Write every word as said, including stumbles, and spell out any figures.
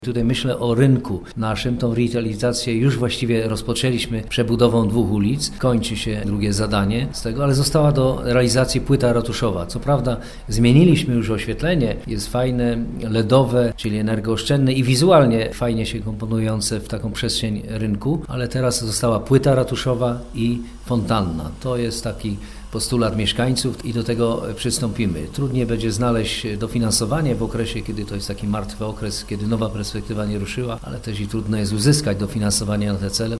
Tutaj myślę o rynku naszym, tą rewitalizację już właściwie rozpoczęliśmy przebudową dwóch ulic, kończy się drugie zadanie z tego, ale została do realizacji płyta ratuszowa. Co prawda zmieniliśmy już oświetlenie, jest fajne, ledowe, czyli energooszczędne i wizualnie fajnie się komponujące w taką przestrzeń rynku, ale teraz została płyta ratuszowa i fontanna. To jest taki postulat mieszkańców i do tego przystąpimy. Trudniej będzie znaleźć dofinansowanie w okresie, kiedy to jest taki martwy okres, kiedy nowa perspektywa nie ruszyła, ale też i trudno jest uzyskać dofinansowanie na te cele.